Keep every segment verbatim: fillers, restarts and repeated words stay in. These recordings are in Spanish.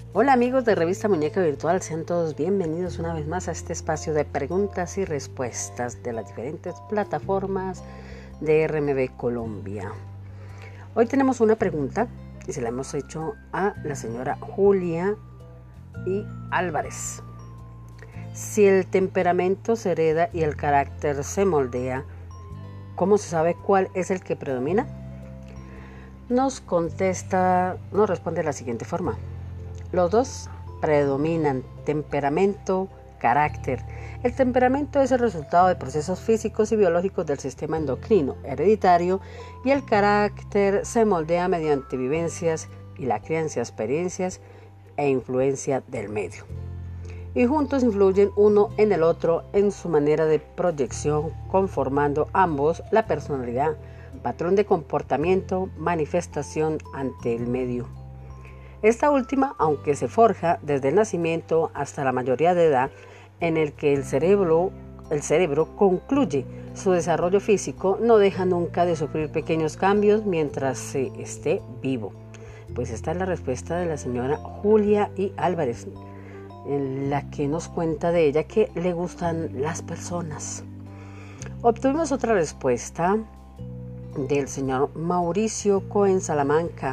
Hola amigos de Revista Muñeca Virtual, sean todos bienvenidos una vez más a este espacio de preguntas y respuestas de las diferentes plataformas de R M B Colombia. Hoy tenemos una pregunta y se la hemos hecho a la señora Julia y Álvarez. Si el temperamento se hereda y el carácter se moldea, ¿cómo se sabe cuál es el que predomina? Nos contesta, nos responde de la siguiente forma. Los dos predominan, temperamento, carácter. El temperamento es el resultado de procesos físicos y biológicos del sistema endocrino hereditario y el carácter se moldea mediante vivencias y la crianza, experiencias e influencia del medio. Y juntos influyen uno en el otro en su manera de proyección, conformando ambos la personalidad, patrón de comportamiento, manifestación ante el medio. Esta última, aunque se forja desde el nacimiento hasta la mayoría de edad, en el que el cerebro, el cerebro concluye su desarrollo físico, no deja nunca de sufrir pequeños cambios mientras se esté vivo. Pues esta es la respuesta de la señora Julia y Álvarez, en la que nos cuenta de ella que le gustan las personas. Obtuvimos otra respuesta del señor Mauricio Cohen Salamanca.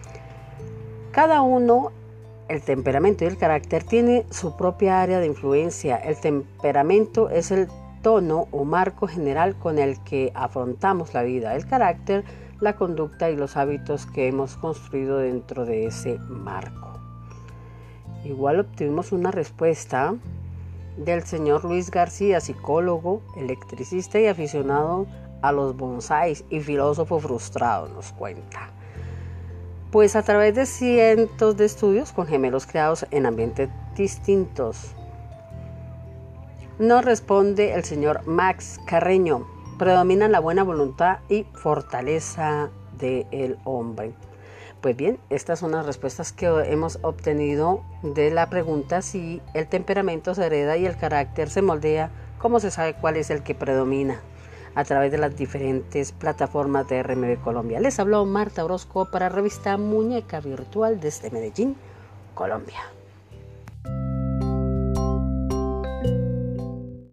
Cada uno, el temperamento y el carácter, tiene su propia área de influencia. El temperamento es el tono o marco general con el que afrontamos la vida. El carácter, la conducta y los hábitos que hemos construido dentro de ese marco. Igual obtuvimos una respuesta del señor Luis García, psicólogo, electricista y aficionado a los bonsáis y filósofo frustrado, nos cuenta. Pues a través de cientos de estudios con gemelos creados en ambientes distintos. Nos responde el señor Max Carreño. Predominan la buena voluntad y fortaleza del hombre. Pues bien, estas son las respuestas que hemos obtenido de la pregunta si el temperamento se hereda y el carácter se moldea. ¿Cómo se sabe cuál es el que predomina? A través de las diferentes plataformas de R M B Colombia. Les habló Marta Orozco para Revista Muñeca Virtual desde Medellín, Colombia.